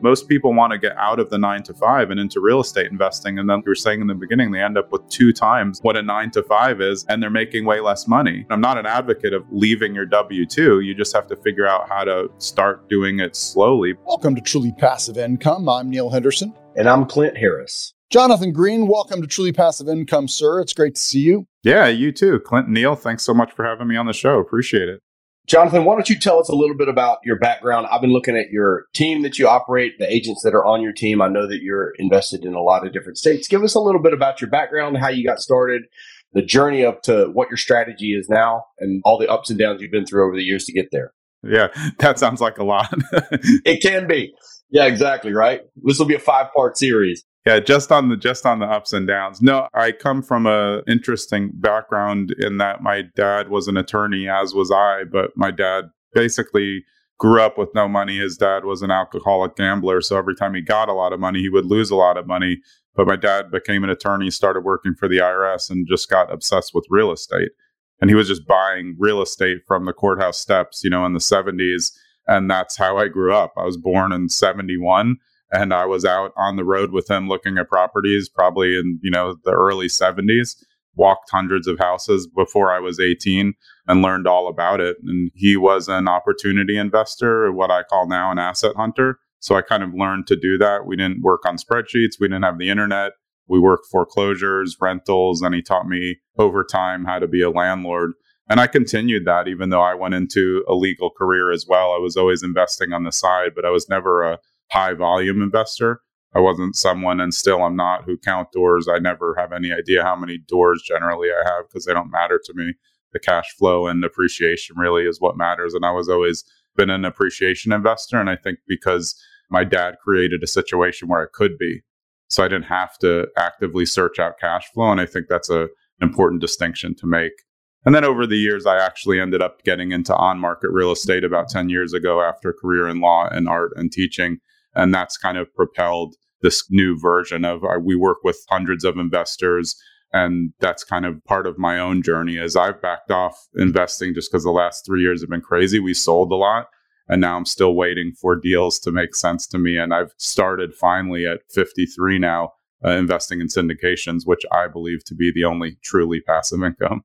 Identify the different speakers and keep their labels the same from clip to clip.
Speaker 1: Most people want to get out of the 9 to 5 and into real estate investing. And then we were saying in the beginning, they end up with 2 times what a 9 to 5 is, and they're making way less money. I'm not an advocate of leaving your W-2. You just have to figure out how to start doing it slowly.
Speaker 2: Welcome to Truly Passive Income. I'm Neil Henderson.
Speaker 3: And I'm Clint Harris.
Speaker 2: Jonathan Green, welcome to Truly Passive Income, sir. It's great to see you.
Speaker 1: Yeah, you too. Clint and Neil, thanks so much for having me on the show. Appreciate it.
Speaker 3: Jonathan, why don't you tell us a little bit about your background? I've been looking at your team that you operate, the agents that are on your team. I know that you're invested in a lot of different states. Give us a little bit about your background, how you got started, the journey up to what your strategy is now, and all the ups and downs you've been through over the years to get there.
Speaker 1: Yeah, that sounds like a lot.
Speaker 3: It can be. Yeah, exactly, right? This will be a 5-part series.
Speaker 1: Yeah, just on the ups and downs. No, I come from a interesting background in that my dad was an attorney, as was I, but my dad basically grew up with no money. His dad was an alcoholic gambler, so every time he got a lot of money, he would lose a lot of money. But my dad became an attorney, started working for the IRS, and just got obsessed with real estate. And he was just buying real estate from the courthouse steps, in the 70s. And that's how I grew up. I was born in 71. And I was out on the road with him looking at properties probably in, the early 70s, walked hundreds of houses before I was 18 and learned all about it. And he was an opportunity investor, what I call now an asset hunter. So I kind of learned to do that. We didn't work on spreadsheets. We didn't have the internet. We worked foreclosures, rentals, and he taught me over time how to be a landlord. And I continued that even though I went into a legal career as well. I was always investing on the side, but I was never a high volume investor. I wasn't someone, and still I'm not, who count doors. I never have any idea how many doors generally I have because they don't matter to me. The cash flow and appreciation really is what matters. And I was always been an appreciation investor. And I think because my dad created a situation where I could be, so I didn't have to actively search out cash flow. And I think that's an important distinction to make. And then over the years, I actually ended up getting into on-market real estate about 10 years ago after a career in law and art and teaching. And that's kind of propelled this new version of we work with hundreds of investors. And that's kind of part of my own journey as I've backed off investing just because the last 3 years have been crazy. We sold a lot. And now I'm still waiting for deals to make sense to me. And I've started finally at 53 now investing in syndications, which I believe to be the only truly passive income.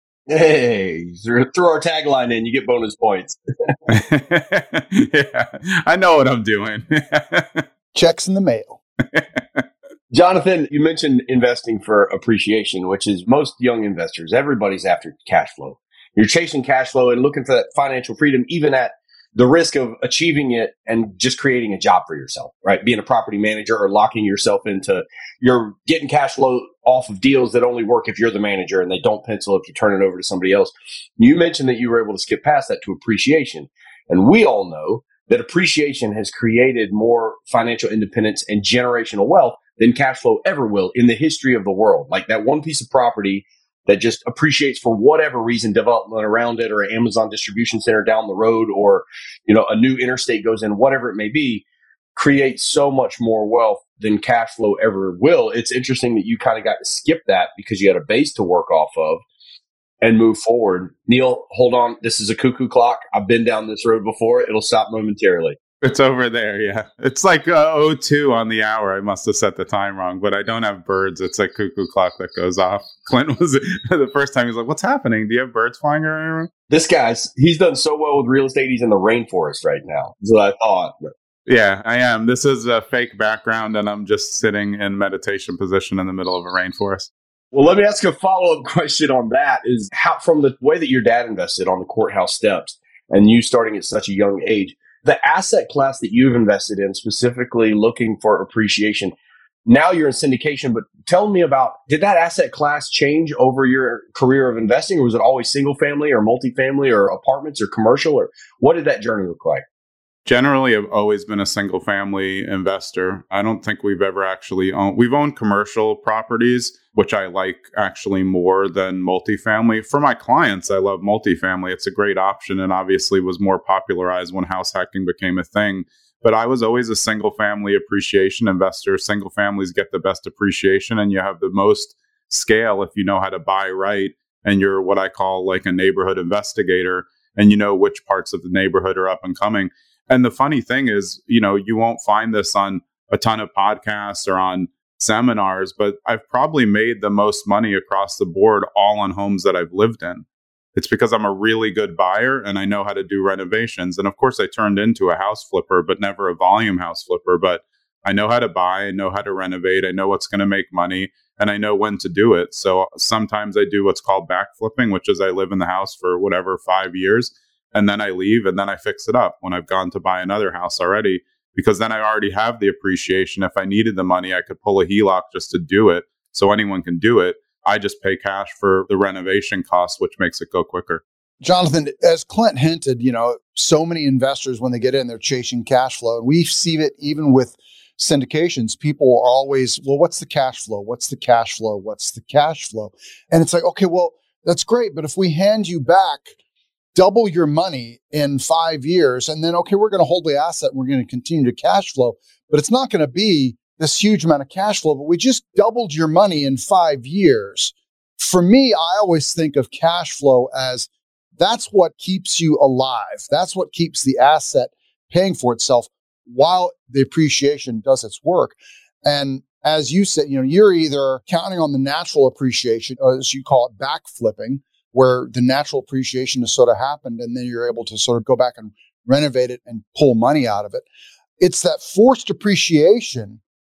Speaker 3: Hey, throw our tagline in, you get bonus points.
Speaker 1: Yeah, I know what I'm doing.
Speaker 2: Checks in the mail.
Speaker 3: Jonathan, you mentioned investing for appreciation, which is most young investors. Everybody's after cash flow. You're chasing cash flow and looking for that financial freedom, even at the risk of achieving it and just creating a job for yourself, right? Being a property manager or locking yourself into, you're getting cash flow off of deals that only work if you're the manager and they don't pencil if you turn it over to somebody else. You mentioned that you were able to skip past that to appreciation. And we all know that appreciation has created more financial independence and generational wealth than cash flow ever will in the history of the world. Like that one piece of property that just appreciates for whatever reason, development around it, or an Amazon distribution center down the road, or, a new interstate goes in, whatever it may be, creates so much more wealth than cash flow ever will. It's interesting that you kind of got to skip that because you had a base to work off of and move forward. Neil, hold on. This is a cuckoo clock. I've been down this road before. It'll stop momentarily.
Speaker 1: It's over there, yeah. It's like 02 on the hour. I must have set the time wrong, but I don't have birds. It's a cuckoo clock that goes off. Clint was the first time he's like, "What's happening? Do you have birds flying around?"
Speaker 3: This he's done so well with real estate. He's in the rainforest right now. That's what I thought.
Speaker 1: Yeah, I am. This is a fake background, and I'm just sitting in meditation position in the middle of a rainforest.
Speaker 3: Well, let me ask a follow-up question on that. Is how, from the way that your dad invested on the courthouse steps and you starting at such a young age, the asset class that you've invested in, specifically looking for appreciation, now you're in syndication, but tell me about, did that asset class change over your career of investing, or was it always single family or multifamily or apartments or commercial, or what did that journey look like?
Speaker 1: Generally, I've always been a single family investor. I don't think we've ever actually we've owned commercial properties, which I like actually more than multifamily. For my clients, I love multifamily. It's a great option and obviously was more popularized when house hacking became a thing. But I was always a single family appreciation investor. Single families get the best appreciation and you have the most scale if you know how to buy right. And you're what I call like a neighborhood investigator and you know which parts of the neighborhood are up and coming. And the funny thing is, you won't find this on a ton of podcasts or on seminars, but I've probably made the most money across the board all on homes that I've lived in. It's because I'm a really good buyer and I know how to do renovations. And of course, I turned into a house flipper, but never a volume house flipper. But I know how to buy, I know how to renovate, I know what's going to make money, and I know when to do it. So sometimes I do what's called back flipping, which is I live in the house for 5 years, and then I leave and then I fix it up when I've gone to buy another house already, because then I already have the appreciation. If I needed the money, I could pull a HELOC just to do it. So anyone can do it. I just pay cash for the renovation costs, which makes it go quicker.
Speaker 2: Jonathan, as Clint hinted, so many investors, when they get in, they're chasing cash flow. And we see it even with syndications. People are always, well, what's the cash flow? What's the cash flow? What's the cash flow? And it's like, okay, well, that's great. But if we hand you back double your money in 5 years, and then, okay, we're going to hold the asset and we're going to continue to cash flow, but it's not going to be this huge amount of cash flow, but we just doubled your money in 5 years. For me, I always think of cash flow as that's what keeps you alive. That's what keeps the asset paying for itself while the appreciation does its work. And as you said, you're either counting on the natural appreciation, or as you call it, back flipping, where the natural appreciation has sort of happened, and then you're able to sort of go back and renovate it and pull money out of it. It's that forced appreciation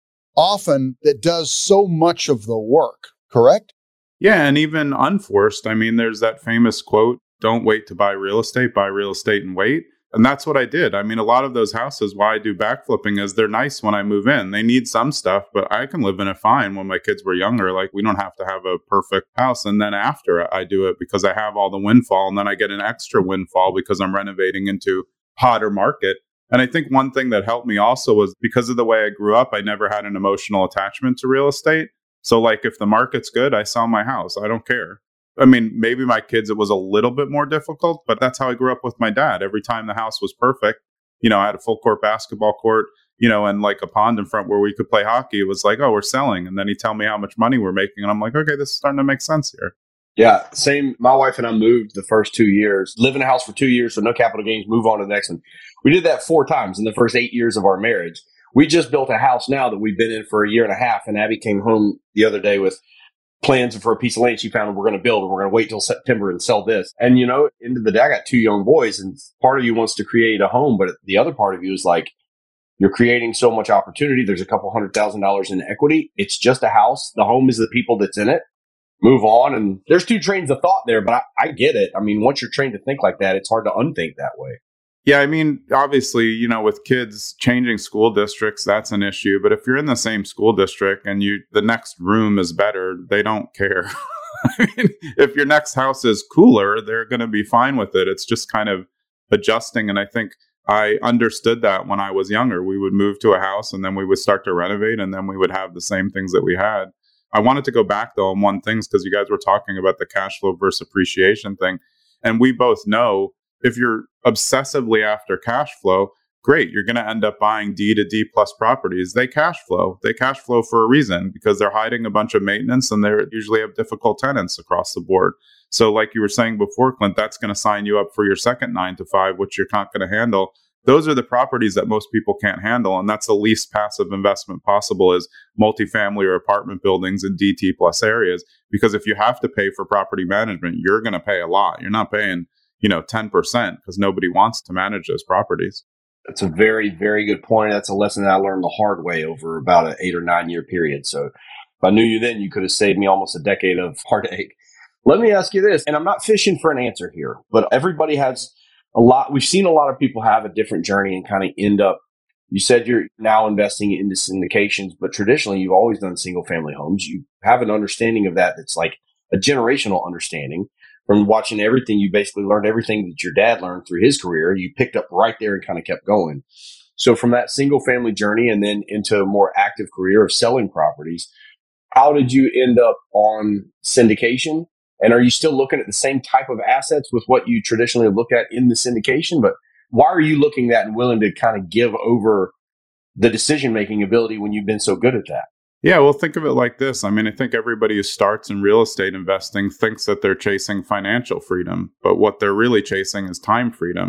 Speaker 2: often that does so much of the work, correct?
Speaker 1: Yeah, and even unforced. I mean, there's that famous quote, don't wait to buy real estate, buy real estate and wait. And that's what I did. I mean, a lot of those houses, why I do backflipping is they're nice when I move in. They need some stuff, but I can live in it fine. When my kids were younger, like we don't have to have a perfect house. And then after I do it because I have all the windfall, and then I get an extra windfall because I'm renovating into hotter market. And I think one thing that helped me also was because of the way I grew up, I never had an emotional attachment to real estate. So like if the market's good, I sell my house. I don't care. I mean, maybe my kids, it was a little bit more difficult, but that's how I grew up with my dad. Every time the house was perfect, I had a full court basketball court, and like a pond in front where we could play hockey. It was like, oh, we're selling. And then he'd tell me how much money we're making. And I'm like, okay, this is starting to make sense here.
Speaker 3: Yeah, same. My wife and I moved the first 2 years, live in a house for 2 years, so no capital gains, move on to the next one. We did that 4 times in the first 8 years of our marriage. We just built a house now that we've been in for a year and a half. And Abby came home the other day with plans for a piece of land she found, and we're going to build, and we're going to wait till September and sell this. And, end of the day, I got 2 young boys, and part of you wants to create a home, but the other part of you is like, you're creating so much opportunity. There's a couple $100,000 in equity. It's just a house. The home is the people that's in it. Move on. And there's 2 trains of thought there, but I get it. I mean, once you're trained to think like that, it's hard to unthink that way.
Speaker 1: Yeah, I mean, obviously, with kids changing school districts, that's an issue. But if you're in the same school district and the next room is better, they don't care. I mean, if your next house is cooler, they're going to be fine with it. It's just kind of adjusting. And I think I understood that when I was younger. We would move to a house and then we would start to renovate, and then we would have the same things that we had. I wanted to go back, though, on one thing, because you guys were talking about the cash flow versus appreciation thing. And we both know if you're obsessively after cash flow, great, you're going to end up buying D to D plus properties. They cash flow. They cash flow for a reason, because they're hiding a bunch of maintenance and they usually have difficult tenants across the board. So like you were saying before, Clint, that's going to sign you up for your second 9 to 5, which you're not going to handle. Those are the properties that most people can't handle. And that's the least passive investment possible, is multifamily or apartment buildings in DT plus areas. Because if you have to pay for property management, you're going to pay a lot. You're not paying 10%, because nobody wants to manage those properties.
Speaker 3: That's a very, very good point. That's a lesson that I learned the hard way over about an 8 or 9 year period. So if I knew you then, you could have saved me almost a decade of heartache. Let me ask you this, and I'm not fishing for an answer here, but everybody has we've seen a lot of people have a different journey and kind of end up, you said you're now investing into syndications, but traditionally you've always done single family homes. You have an understanding of that that's like a generational understanding. From watching everything, you basically learned everything that your dad learned through his career. You picked up right there and kind of kept going. So from that single family journey and then into a more active career of selling properties, how did you end up on syndication? And are you still looking at the same type of assets with what you traditionally look at in the syndication? But why are you looking at and willing to kind of give over the decision-making ability when you've been so good at that?
Speaker 1: Yeah, well, think of it like this. I mean, I think everybody who starts in real estate investing thinks that they're chasing financial freedom, but what they're really chasing is time freedom.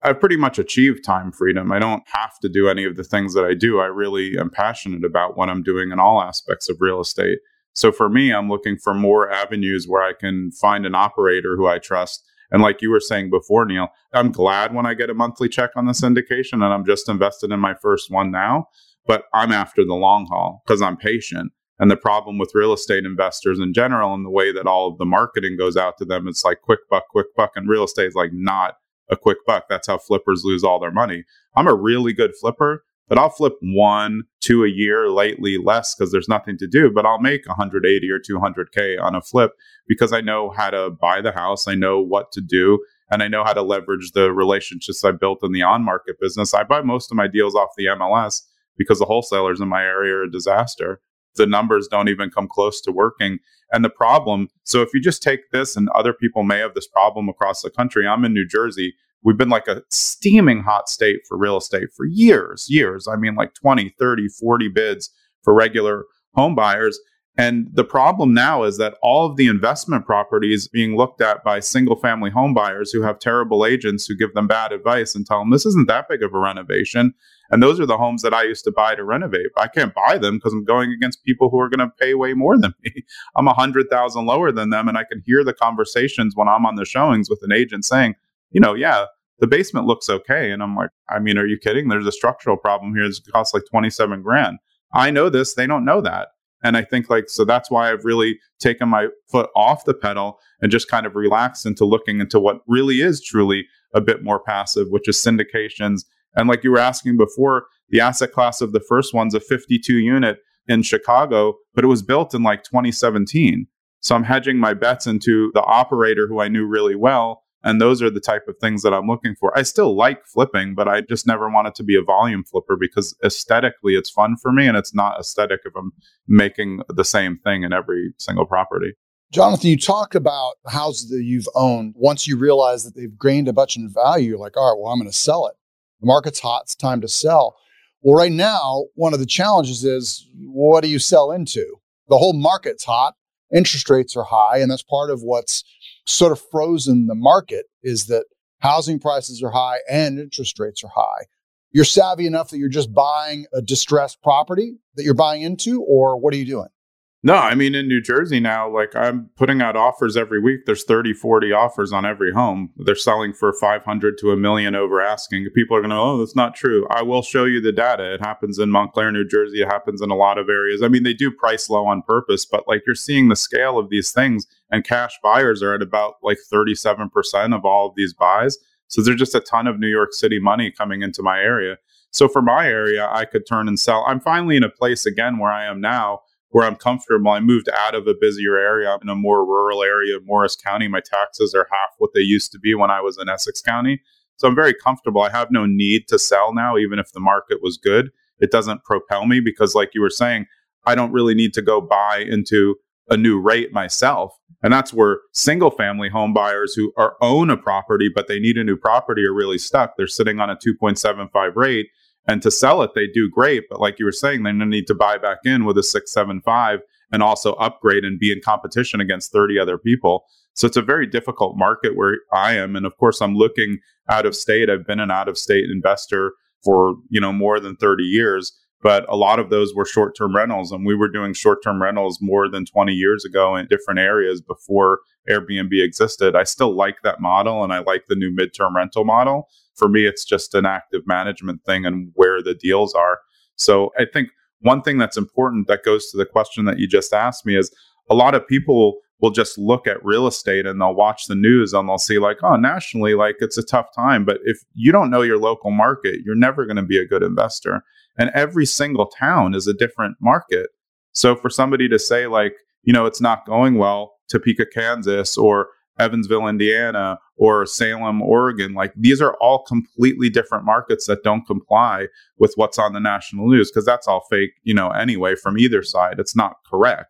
Speaker 1: I've pretty much achieved time freedom. I don't have to do any of the things that I do. I really am passionate about what I'm doing in all aspects of real estate. So for me, I'm looking for more avenues where I can find an operator who I trust. And like you were saying before, Neil, I'm glad when I get a monthly check on the syndication, and I'm just invested in my first one now. But I'm after the long haul because I'm patient. And the problem with real estate investors in general and the way that all of the marketing goes out to them, it's like quick buck. And real estate is like not a quick buck. That's how flippers lose all their money. I'm a really good flipper, but I'll flip 1, 2 a year, lately less because there's nothing to do. But I'll make 180 or 200K on a flip because I know how to buy the house. I know what to do. And I know how to leverage the relationships I built in the on-market business. I buy most of my deals off the MLS because the wholesalers in my area are a disaster. The numbers don't even come close to working. And the problem, so if you just take this, and other people may have this problem across the country, I'm in New Jersey. We've been like a steaming hot state for real estate for years. I mean, like 20, 30, 40 bids for regular home buyers. And the problem now is that all of the investment properties being looked at by single family home buyers who have terrible agents who give them bad advice and tell them this isn't that big of a renovation. And those are the homes that I used to buy to renovate. I can't buy them because I'm going against people who are going to pay way more than me. I'm 100,000 lower than them. And I can hear the conversations when I'm on the showings with an agent saying, yeah, the basement looks okay. And I'm like, I mean, are you kidding? There's a structural problem here. It costs like 27 grand. I know this. They don't know that. And I think so that's why I've really taken my foot off the pedal and just kind of relaxed into looking into what really is truly a bit more passive, which is syndications. And like you were asking before, the asset class of the first one's a 52 unit in Chicago, but it was built in like 2017. So I'm hedging my bets into the operator who I knew really well. And those are the type of things that I'm looking for. I still like flipping, but I just never wanted to be a volume flipper because aesthetically it's fun for me and it's not aesthetic if I'm making the same thing in every single property.
Speaker 2: Jonathan, you talk about houses that you've owned. Once you realize that they've gained a bunch in value, you're like, all right, well, I'm going to sell it. The market's hot. It's time to sell. Well, right now, one of the challenges is, what do you sell into? The whole market's hot. Interest rates are high. And that's part of what's sort of frozen the market is that housing prices are high and interest rates are high. You're savvy enough that you're just buying a distressed property that you're buying into, or what are you doing?
Speaker 1: No, I mean, in New Jersey now, like I'm putting out offers every week. There's 30, 40 offers on every home. They're selling for 500 to $1 million over asking. People are going to, oh, that's not true. I will show you the data. It happens in Montclair, New Jersey. It happens in a lot of areas. I mean, they do price low on purpose, but like you're seeing the scale of these things, and cash buyers are at about like 37% of all of these buys. So there's just a ton of New York City money coming into my area. So for my area, I could turn and sell. I'm finally in a place again where I am now, where I'm comfortable. I moved out of a busier area. I'm in a more rural area of Morris County. My taxes are half what they used to be when I was in Essex County. So I'm very comfortable. I have no need to sell now, even if the market was good. It doesn't propel me because, like you were saying, I don't really need to go buy into a new rate myself. And that's where single family home buyers who own a property, but they need a new property are really stuck. They're sitting on a 2.75 rate. And to sell it, they do great. But like you were saying, they need to buy back in with a 6.75 and also upgrade and be in competition against 30 other people. So it's a very difficult market where I am. And of course, I'm looking out of state. I've been an out of state investor for, more than 30 years. But a lot of those were short-term rentals. And we were doing short-term rentals more than 20 years ago in different areas before Airbnb existed. I still like that model, and I like the new midterm rental model. For me, it's just an active management thing and where the deals are. So I think one thing that's important that goes to the question that you just asked me is a lot of people will just look at real estate and they'll watch the news and they'll see like, oh, nationally, like it's a tough time. But if you don't know your local market, you're never going to be a good investor. And every single town is a different market. So for somebody to say like, it's not going well, Topeka, Kansas, or Evansville, Indiana, or Salem, Oregon, like these are all completely different markets that don't comply with what's on the national news because that's all fake, anyway, from either side. It's not correct.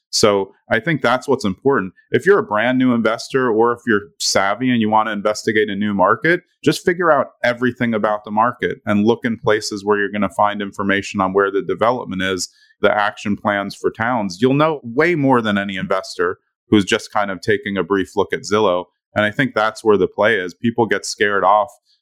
Speaker 1: So I think that's what's important. If you're a brand new investor or if you're savvy and you want to investigate a new market, just figure out everything about the market and look in places where you're going to find information on where the development is, the action plans for towns. You'll know way more than any investor who's just kind of taking a brief look at Zillow. And I think that's where the play is. People get scared off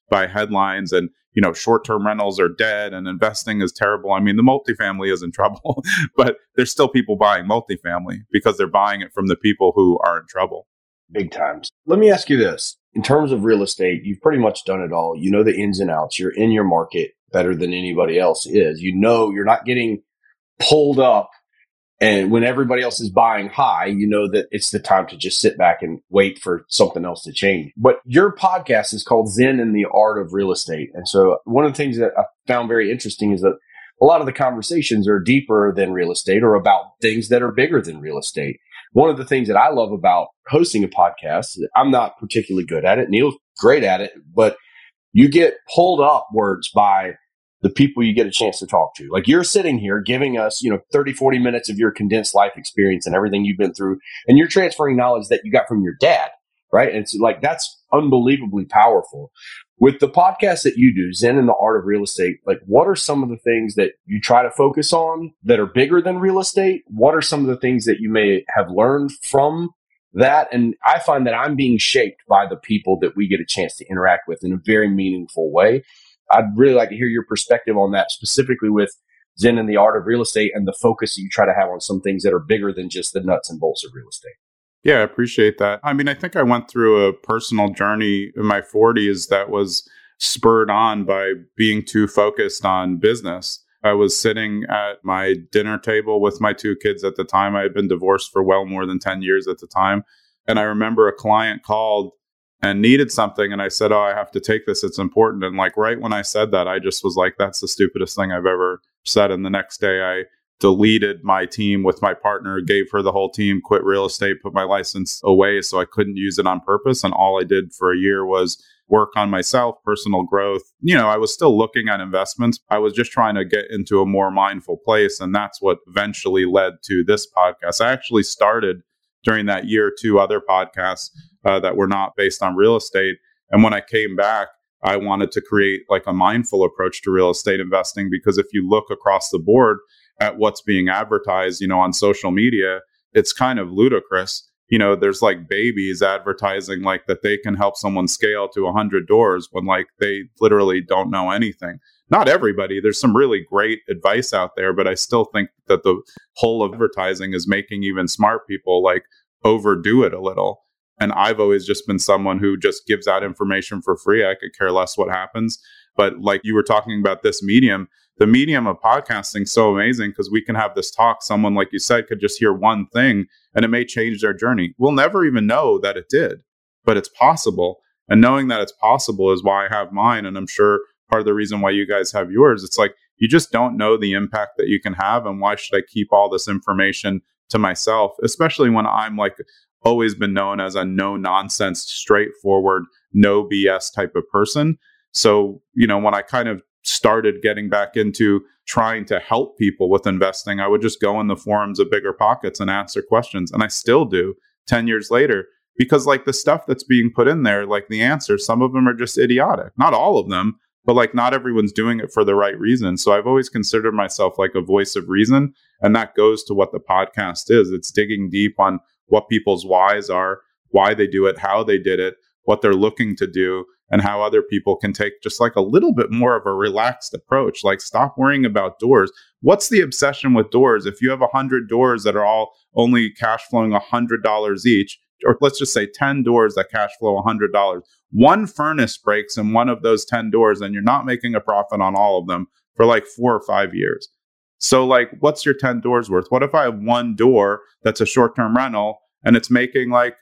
Speaker 1: by headlines and, short-term rentals are dead and investing is terrible. I mean, the multifamily is in trouble, but there's still people buying multifamily because they're buying it from the people who are in trouble.
Speaker 3: Big times. Let me ask you this. In terms of real estate, you've pretty much done it all. You know the ins and outs. You're in your market better than anybody else is. You know you're not getting pulled up, and when everybody else is buying high, you know that it's the time to just sit back and wait for something else to change. But your podcast is called Zen and the Art of Real Estate. And so one of the things that I found very interesting is that a lot of the conversations are deeper than real estate or about things that are bigger than real estate. One of the things that I love about hosting a podcast, I'm not particularly good at it. Neil's great at it, but you get pulled upwards by the people you get a chance to talk to. Like you're sitting here giving us, 30, 40 minutes of your condensed life experience and everything you've been through, and you're transferring knowledge that you got from your dad, right? And it's like, that's unbelievably powerful. With the podcast that you do, Zen and the Art of Real Estate, like what are some of the things that you try to focus on that are bigger than real estate? What are some of the things that you may have learned from that? And I find that I'm being shaped by the people that we get a chance to interact with in a very meaningful way. I'd really like to hear your perspective on that, specifically with Zen and the Art of Real Estate and the focus that you try to have on some things that are bigger than just the nuts and bolts of real estate.
Speaker 1: Yeah, I appreciate that. I mean, I think I went through a personal journey in my 40s that was spurred on by being too focused on business. I was sitting at my dinner table with my two kids at the time. I had been divorced for well more than 10 years at the time. And I remember a client called and needed something. And I said, I have to take this. It's important. And like right when I said that, I just was like, that's the stupidest thing I've ever said. And the next day I deleted my team with my partner, gave her the whole team, quit real estate, put my license away so I couldn't use it on purpose. And all I did for a year was work on myself, personal growth. I was still looking at investments. I was just trying to get into a more mindful place. And that's what eventually led to this podcast. I actually started during that year 2 other podcasts that were not based on real estate. And when I came back, I wanted to create like a mindful approach to real estate investing, because if you look across the board at what's being advertised, on social media, it's kind of ludicrous. There's like babies advertising like that they can help someone scale to 100 doors when like they literally don't know anything. Not everybody. There's some really great advice out there, but I still think that the whole advertising is making even smart people like overdo it a little. And I've always just been someone who just gives out information for free. I could care less what happens. But like you were talking about this medium, the medium of podcasting is so amazing because we can have this talk. Someone, like you said, could just hear one thing and it may change their journey. We'll never even know that it did, but it's possible. And knowing that it's possible is why I have mine. And I'm sure part of the reason why you guys have yours, it's like, you just don't know the impact that you can have. And why should I keep all this information to myself, especially when I'm like always been known as a no nonsense, straightforward, no BS type of person. So, when I kind of started getting back into trying to help people with investing, I would just go in the forums of Bigger Pockets and answer questions. And I still do 10 years later, because like the stuff that's being put in there, like the answers, some of them are just idiotic. Not all of them, but like not everyone's doing it for the right reason. So I've always considered myself like a voice of reason. And that goes to what the podcast is. It's digging deep on what people's whys are, why they do it, how they did it, what they're looking to do, and how other people can take just like a little bit more of a relaxed approach. Like stop worrying about doors. What's the obsession with doors? If you have 100 doors that are all only cash flowing $100 each, or let's just say 10 doors that cash flow $100, one furnace breaks in one of those 10 doors and you're not making a profit on all of them for like 4 or 5 years. So like, what's your 10 doors worth? What if I have one door that's a short-term rental and it's making like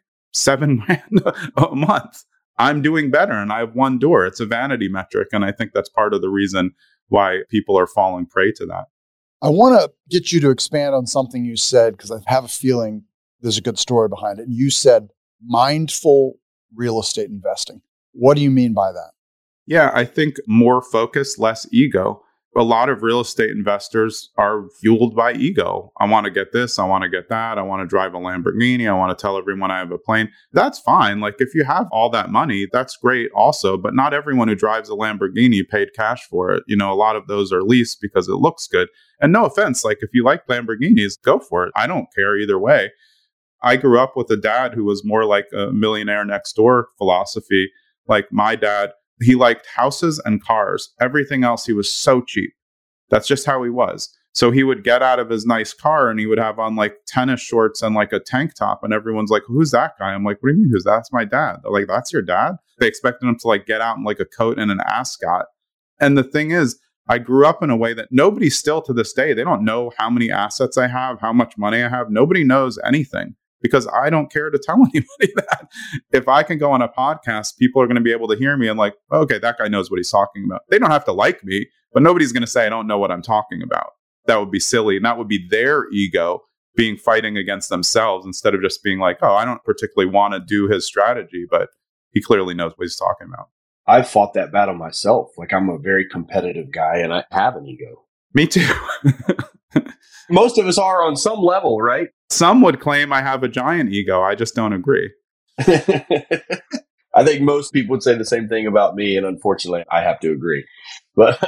Speaker 1: $7,000 a month? I'm doing better and I have one door. It's a vanity metric. And I think that's part of the reason why people are falling prey to that.
Speaker 2: I want to get you to expand on something you said, because I have a feeling there's a good story behind it. You said mindful real estate investing. What do you mean by that?
Speaker 1: Yeah, I think more focus, less ego. A lot of real estate investors are fueled by ego. I want to get this. I want to get that. I want to drive a Lamborghini. I want to tell everyone I have a plane. That's fine. Like if you have all that money, that's great also. But not everyone who drives a Lamborghini paid cash for it. A lot of those are leased because it looks good. And no offense, like if you like Lamborghinis, go for it. I don't care either way. I grew up with a dad who was more like a millionaire next door philosophy. Like my dad He liked houses and cars. Everything else, he was so cheap. That's just how he was. So he would get out of his nice car and he would have on like tennis shorts and like a tank top. And everyone's like, who's that guy? I'm like, what do you mean who's that? That's my dad. They're like, that's your dad? They expected him to like get out in like a coat and an ascot. And the thing is, I grew up in a way that nobody still to this day, they don't know how many assets I have, how much money I have. Nobody knows anything because I don't care to tell anybody that. If I can go on a podcast, people are going to be able to hear me and like, okay, that guy knows what he's talking about. They don't have to like me, but nobody's going to say I don't know what I'm talking about. That would be silly. And that would be their ego being fighting against themselves instead of just being like, oh, I don't particularly want to do his strategy, but he clearly knows what he's talking about.
Speaker 3: I've fought that battle myself. Like, I'm a very competitive guy and I have an ego.
Speaker 1: Me too.
Speaker 3: Most of us are on some level, right?
Speaker 1: Some would claim I have a giant ego. I just don't agree.
Speaker 3: I think most people would say the same thing about me. And unfortunately, I have to agree. But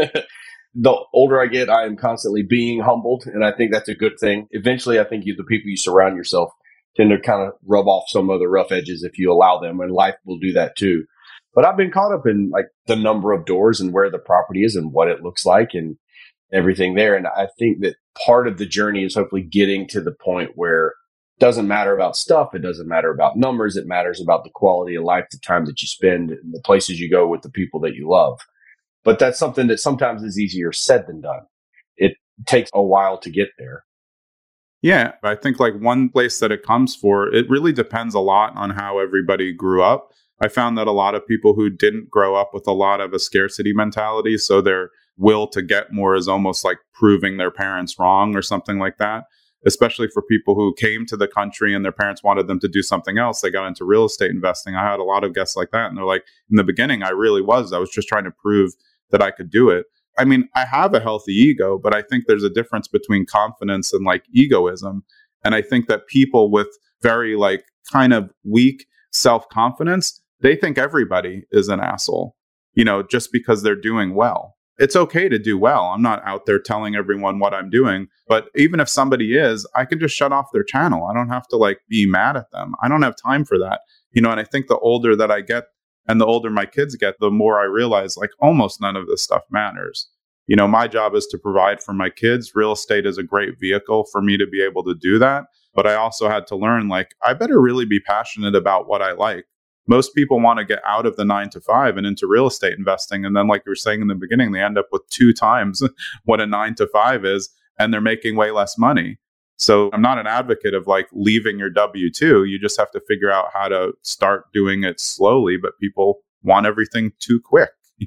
Speaker 3: the older I get, I am constantly being humbled. And I think that's a good thing. Eventually, I think the people you surround yourself tend to kind of rub off some of the rough edges if you allow them. And life will do that too. But I've been caught up in like the number of doors and where the property is and what it looks like and everything there. And I think that part of the journey is hopefully getting to the point where it doesn't matter about stuff. It doesn't matter about numbers. It matters about the quality of life, the time that you spend, and the places you go with the people that you love. But that's something that sometimes is easier said than done. It takes a while to get there.
Speaker 1: Yeah, I think like one place that it comes for, it really depends a lot on how everybody grew up. I found that a lot of people who didn't grow up with a lot of a scarcity mentality, so their will to get more is almost like proving their parents wrong or something like that. Especially for people who came to the country and their parents wanted them to do something else. They got into real estate investing. I had a lot of guests like that. And they're like, in the beginning, I was just trying to prove that I could do it. I mean, I have a healthy ego, but I think there's a difference between confidence and like egoism. And I think that people with very like kind of weak self-confidence, they think everybody is an asshole, just because they're doing well. It's okay to do well. I'm not out there telling everyone what I'm doing, but even if somebody is, I can just shut off their channel. I don't have to like be mad at them. I don't have time for that. And I think the older that I get and the older my kids get, the more I realize like almost none of this stuff matters. My job is to provide for my kids. Real estate is a great vehicle for me to be able to do that. But I also had to learn, like, I better really be passionate about what I like. Most people want to get out of the 9-to-5 and into real estate investing. And then, like you were saying in the beginning, they end up with 2 times what a 9-to-5 is, and they're making way less money. So I'm not an advocate of like leaving your W-2. You just have to figure out how to start doing it slowly. But people want everything too quick.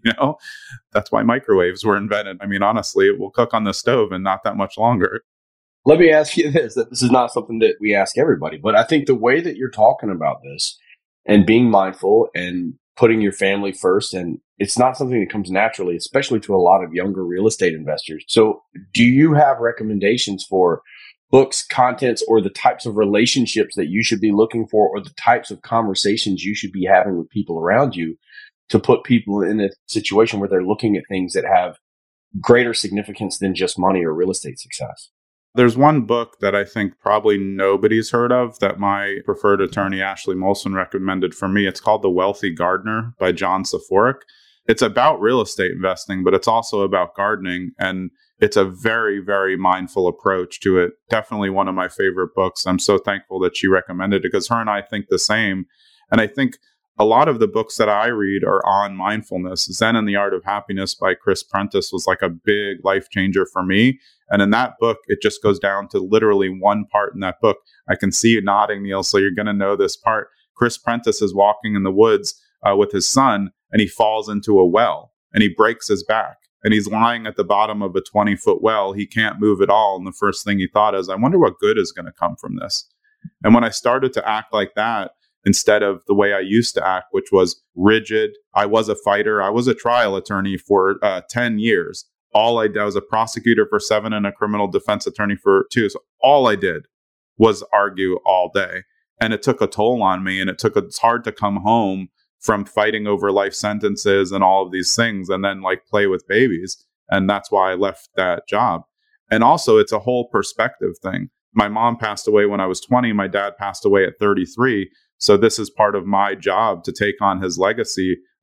Speaker 1: That's why microwaves were invented. I mean, honestly, it will cook on the stove in not that much longer.
Speaker 3: Let me ask you this, that this is not something that we ask everybody, but I think the way that you're talking about this and being mindful and putting your family first, and it's not something that comes naturally, especially to a lot of younger real estate investors. So do you have recommendations for books, contents, or the types of relationships that you should be looking for, or the types of conversations you should be having with people around you to put people in a situation where they're looking at things that have greater significance than just money or real estate success?
Speaker 1: There's one book that I think probably nobody's heard of that my preferred attorney, Ashley Molson, recommended for me. It's called The Wealthy Gardener by John Saforic. It's about real estate investing, but it's also about gardening. And it's a very, very mindful approach to it. Definitely one of my favorite books. I'm so thankful that she recommended it because her and I think the same. And I think a lot of the books that I read are on mindfulness. Zen and the Art of Happiness by Chris Prentice was like a big life changer for me. And in that book, it just goes down to literally one part in that book. I can see you nodding, Neil, so you're going to know this part. Chris Prentice is walking in the woods with his son, and he falls into a well, and he breaks his back. And he's lying at the bottom of a 20-foot well. He can't move at all. And the first thing he thought is, I wonder what good is going to come from this. And when I started to act like that, instead of the way I used to act, which was rigid, I was a fighter. I was a trial attorney for 10 years. All I did, I was a prosecutor for 7 and a criminal defense attorney for 2. So all I did was argue all day. And it took a toll on me. And it's hard to come home from fighting over life sentences and all of these things and then like play with babies. And that's why I left that job. And also it's a whole perspective thing. My mom passed away when I was 20. My dad passed away at 33. So this is part of my job to take on his legacy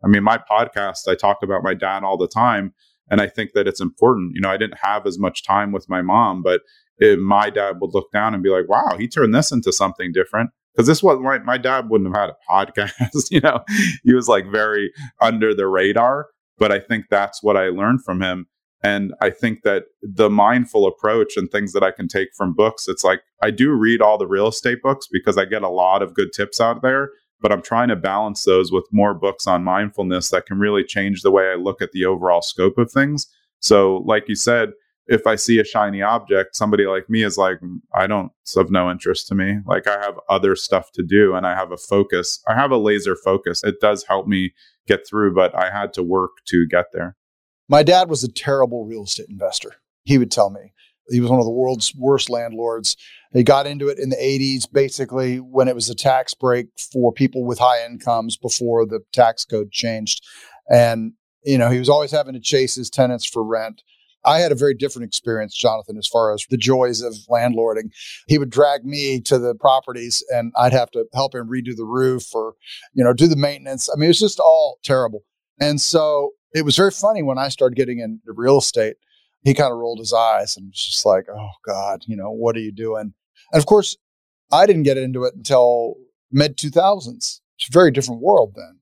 Speaker 1: I mean, my podcast, I talk about my dad all the time. And I think that it's important. I didn't have as much time with my mom, but my dad would look down and be like, wow, he turned this into something different. Because this was my dad wouldn't have had a podcast. He was like very under the radar. But I think that's what I learned from him. And I think that the mindful approach and things that I can take from books, it's like I do read all the real estate books because I get a lot of good tips out there. But I'm trying to balance those with more books on mindfulness that can really change the way I look at the overall scope of things. So like you said, if I see a shiny object, somebody like me is like, it's of no interest to me. Like I have other stuff to do and I have a focus. I have a laser focus. It does help me get through, but I had to work to get there.
Speaker 2: My dad was a terrible real estate investor. He would tell me he was one of the world's worst landlords. He got into it in the 80s, basically when it was a tax break for people with high incomes before the tax code changed. And, he was always having to chase his tenants for rent. I had a very different experience, Jonathan, as far as the joys of landlording. He would drag me to the properties and I'd have to help him redo the roof or, do the maintenance. I mean, it was just all terrible. And so it was very funny when I started getting into real estate. He kind of rolled his eyes and was just like, oh God, what are you doing? And of course, I didn't get into it until mid 2000s. It's a very different world then.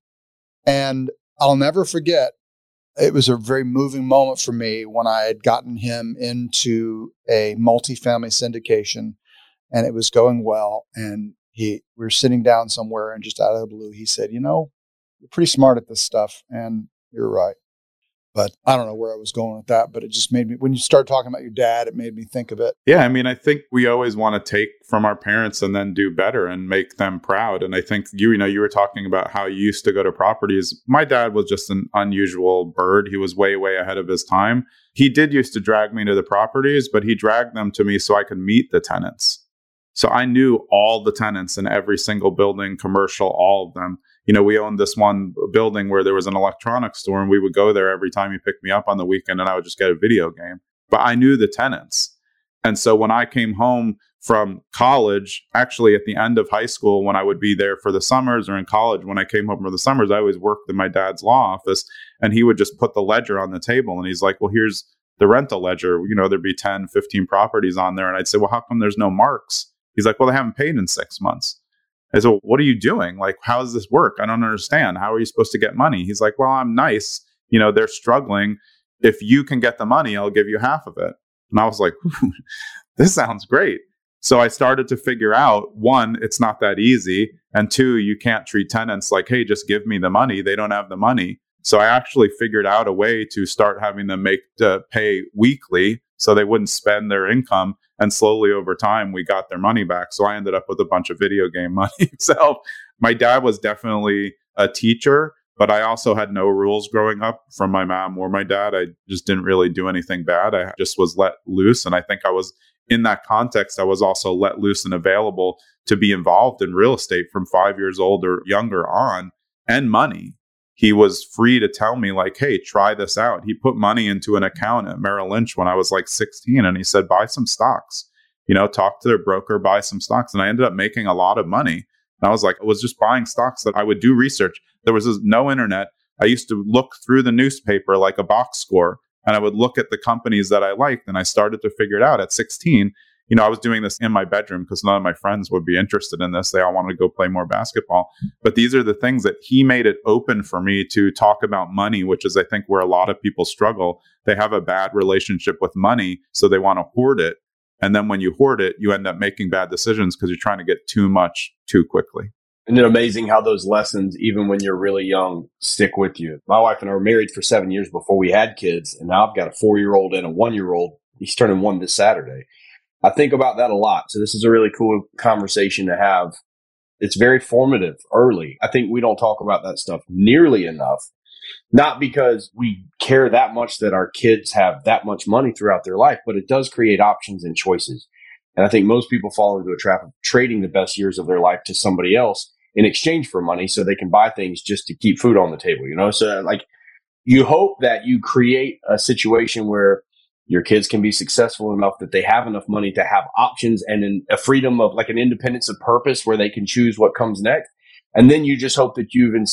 Speaker 2: And I'll never forget, it was a very moving moment for me when I had gotten him into a multifamily syndication and it was going well. And we were sitting down somewhere and just out of the blue, he said, you're pretty smart at this stuff and you're right. But I don't know where I was going with that, but it just made me, when you start talking about your dad, it made me think of it.
Speaker 1: Yeah. I mean, I think we always want to take from our parents and then do better and make them proud. And I think you were talking about how you used to go to properties. My dad was just an unusual bird. He was way, way ahead of his time. He did used to drag me to the properties, but he dragged them to me so I could meet the tenants. So I knew all the tenants in every single building, commercial, all of them. We owned this one building where there was an electronics store and we would go there every time he picked me up on the weekend and I would just get a video game. But I knew the tenants. And so when I came home from college, actually at the end of high school, when I would be there for the summers or in college, when I came home for the summers, I always worked in my dad's law office and he would just put the ledger on the table. And he's like, well, here's the rental ledger. There'd be 10, 15 properties on there. And I'd say, well, how come there's no marks? He's like, well, they haven't paid in 6 months. I said, well, what are you doing? Like, how does this work? I don't understand. How are you supposed to get money? He's like, well, I'm nice. They're struggling. If you can get the money, I'll give you half of it. And I was like, this sounds great. So I started to figure out, one, it's not that easy. And two, you can't treat tenants like, hey, just give me the money. They don't have the money. So I actually figured out a way to start having them pay weekly so they wouldn't spend their income. And slowly over time, we got their money back. So I ended up with a bunch of video game money. So my dad was definitely a teacher, but I also had no rules growing up from my mom or my dad. I just didn't really do anything bad. I just was let loose. And I think I was in that context, I was also let loose and available to be involved in real estate from 5 years old or younger on, and money. He was free to tell me like, hey, try this out. He put money into an account at Merrill Lynch when I was like 16. And he said, buy some stocks, talk to their broker, buy some stocks. And I ended up making a lot of money. And I was like, I was just buying stocks that I would do research. There was no internet. I used to look through the newspaper like a box score. And I would look at the companies that I liked. And I started to figure it out at 16. I was doing this in my bedroom because none of my friends would be interested in this. They all wanted to go play more basketball. But these are the things that he made it open for me to talk about money, which is, I think, where a lot of people struggle. They have a bad relationship with money, so they want to hoard it. And then when you hoard it, you end up making bad decisions because you're trying to get too much too quickly.
Speaker 3: Isn't it amazing how those lessons, even when you're really young, stick with you? My wife and I were married for 7 years before we had kids. And now I've got a 4-year-old and a 1-year-old. He's turning 1 this Saturday. I think about that a lot. So this is a really cool conversation to have. It's very formative early. I think we don't talk about that stuff nearly enough, not because we care that much that our kids have that much money throughout their life, but it does create options and choices. And I think most people fall into a trap of trading the best years of their life to somebody else in exchange for money so they can buy things just to keep food on the table, So like, you hope that you create a situation where your kids can be successful enough that they have enough money to have options and a freedom of like an independence of purpose where they can choose what comes next. And then you just hope that you've instilled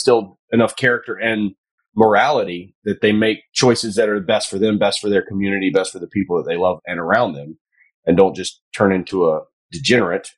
Speaker 3: enough character and morality that they make choices that are best for them, best for their community, best for the people that they love and around them, and don't just turn into a degenerate,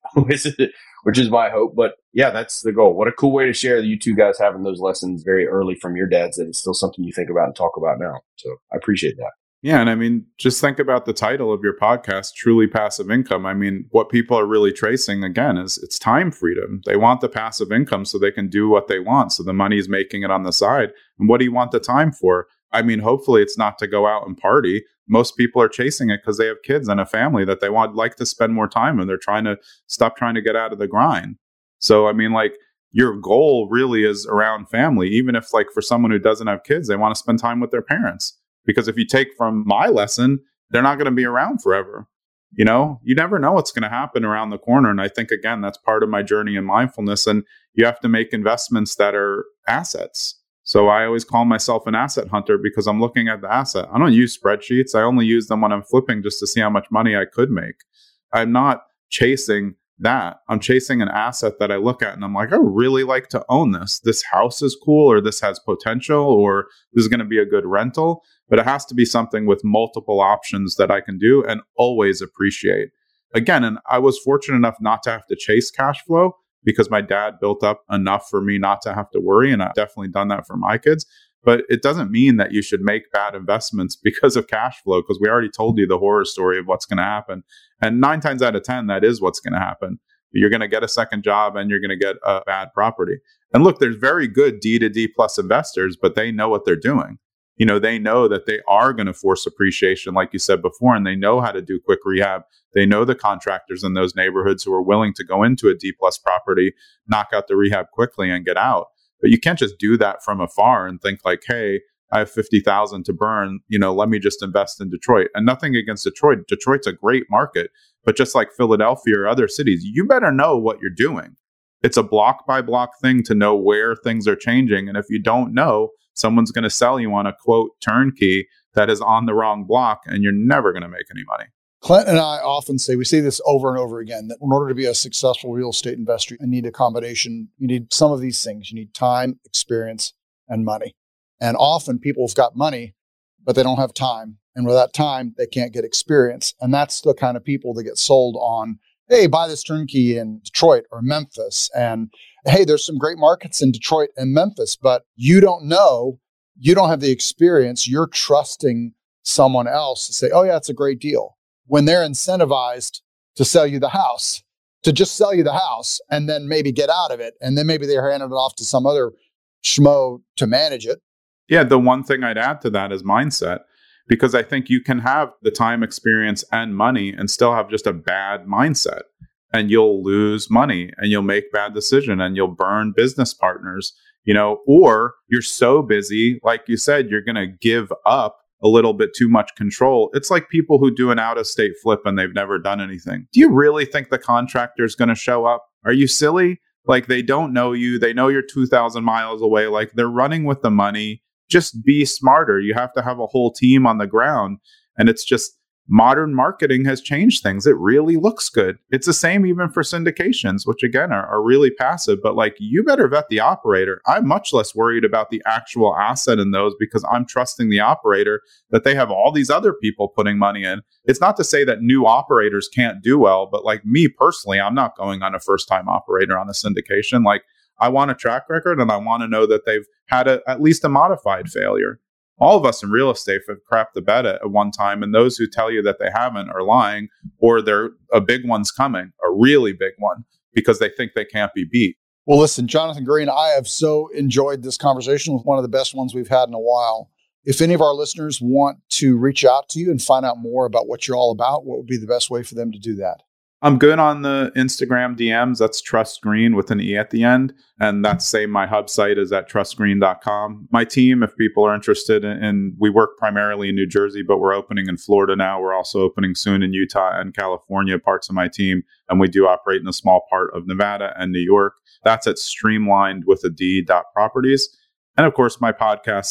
Speaker 3: which is my hope. But yeah, that's the goal. What a cool way to share you two guys having those lessons very early from your dads that it's still something you think about and talk about now. So I appreciate that.
Speaker 1: Yeah. And I mean, just think about the title of your podcast, Truly Passive Income. I mean, what people are really tracing, again, is it's time freedom. They want the passive income so they can do what they want. So the money's making it on the side. And what do you want the time for? I mean, hopefully it's not to go out and party. Most people are chasing it because they have kids and a family that they like to spend more time, and they're trying to stop trying to get out of the grind. So, I mean, like, your goal really is around family, even if, like, for someone who doesn't have kids, they want to spend time with their parents. Because if you take from my lesson, they're not going to be around forever. You know, you never know what's going to happen around the corner. And I think, again, that's part of my journey in mindfulness. And you have to make investments that are assets. So I always call myself an asset hunter because I'm looking at the asset. I don't use spreadsheets. I only use them when I'm flipping just to see how much money I could make. I'm not chasing that. I'm chasing an asset that I look at and I'm like, I really like to own this. This house is cool, or this has potential, or this is going to be a good rental. But it has to be something with multiple options that I can do and always appreciate. Again, and I was fortunate enough not to have to chase cash flow because my dad built up enough for me not to have to worry. And I've definitely done that for my kids. But it doesn't mean that you should make bad investments because of cash flow, because we already told you the horror story of what's going to happen. And 9 times out of 10, that is what's going to happen. You're going to get a second job and you're going to get a bad property. And look, there's very good D to D plus investors, but they know what they're doing. You know, they know that they are going to force appreciation, like you said before, and they know how to do quick rehab. They know the contractors in those neighborhoods who are willing to go into a D plus property, knock out the rehab quickly and get out. But you can't just do that from afar and think like, hey, I have 50,000 to burn, you know, let me just invest in Detroit. And nothing against Detroit. Detroit's a great market, but just like Philadelphia or other cities, you better know what you're doing. It's a block by block thing to know where things are changing. And if you don't know, someone's going to sell you on a quote turnkey that is on the wrong block, and you're never going to make any money.
Speaker 2: Clint and I often say, we say this over and over again, that in order to be a successful real estate investor, you need a combination. You need some of these things. You need time, experience, and money. And often people have got money, but they don't have time. And without time, they can't get experience. And that's the kind of people that get sold on, hey, buy this turnkey in Detroit or Memphis. And hey, there's some great markets in Detroit and Memphis, but you don't know, you don't have the experience. You're trusting someone else to say, oh yeah, it's a great deal, when they're incentivized to sell you the house, to just sell you the house and then maybe get out of it. And then maybe they're handing it off to some other schmo to manage it.
Speaker 1: Yeah, the one thing I'd add to that is mindset, because I think you can have the time, experience, and money and still have just a bad mindset. And you'll lose money and you'll make bad decisions and you'll burn business partners, you know, or you're so busy, like you said, you're going to give up a little bit too much control. It's like people who do an out-of-state flip and they've never done anything. Do you really think the contractor's going to show up? Are you silly? Like, they don't know you. They know you're 2,000 miles away. Like, they're running with the money. Just be smarter. You have to have a whole team on the ground. And it's just, modern marketing has changed things. It really looks good. It's the same even for syndications, which again are really passive, but like, you better vet the operator. I'm much less worried about the actual asset in those because I'm trusting the operator that they have all these other people putting money in. It's not to say that new operators can't do well, but like me personally, I'm not going on a first time operator on a syndication. Like, I want a track record and I want to know that they've had at least a modified failure. All of us in real estate have crapped the bed at one time, and those who tell you that they haven't are lying, or a big one's coming, a really big one, because they think they can't be beat.
Speaker 2: Well, listen, Jonathan Green, I have so enjoyed this conversation, with one of the best ones we've had in a while. If any of our listeners want to reach out to you and find out more about what you're all about, what would be the best way for them to do that?
Speaker 1: I'm good on the Instagram DMs. That's Trust Green with an E at the end. And that's same, my hub site is at trustgreen.com. My team, if people are interested in, we work primarily in New Jersey, but we're opening in Florida now. We're also opening soon in Utah and California, parts of my team. And we do operate in a small part of Nevada and New York. That's at streamlined with a D.properties. And of course, my podcast that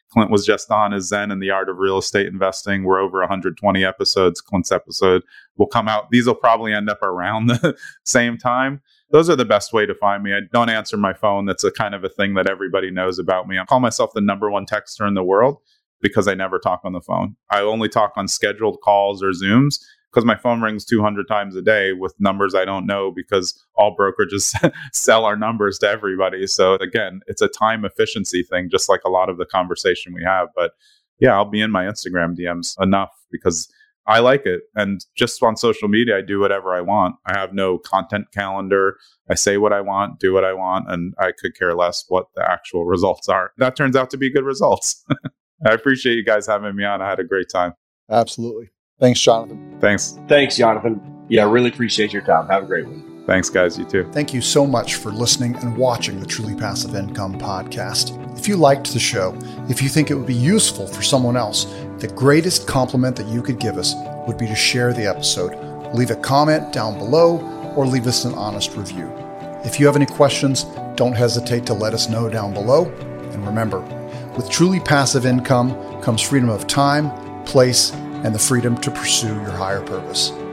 Speaker 1: Clint was just on is Zen and the Art of Real Estate Investing. We're over 120 episodes. Clint's episode will come out. These will probably end up around the same time. Those are the best way to find me. I don't answer my phone. That's a kind of a thing that everybody knows about me. I call myself the number one texter in the world because I never talk on the phone. I only talk on scheduled calls or Zooms because my phone rings 200 times a day with numbers I don't know because all brokerages sell our numbers to everybody. So again, it's a time efficiency thing, just like a lot of the conversation we have. But yeah, I'll be in my Instagram DMs enough because I like it. And just on social media, I do whatever I want. I have no content calendar. I say what I want, do what I want, and I could care less what the actual results are. That turns out to be good results. I appreciate you guys having me on. I had a great time.
Speaker 2: Absolutely. Thanks, Jonathan.
Speaker 3: Thanks, Jonathan. Yeah, I really appreciate your time. Have a great one.
Speaker 1: Thanks, guys. You too.
Speaker 2: Thank you so much for listening and watching the Truly Passive Income podcast. If you liked the show, if you think it would be useful for someone else, the greatest compliment that you could give us would be to share the episode. Leave a comment down below or leave us an honest review. If you have any questions, don't hesitate to let us know down below. And remember, with Truly Passive Income comes freedom of time, place, and the freedom to pursue your higher purpose.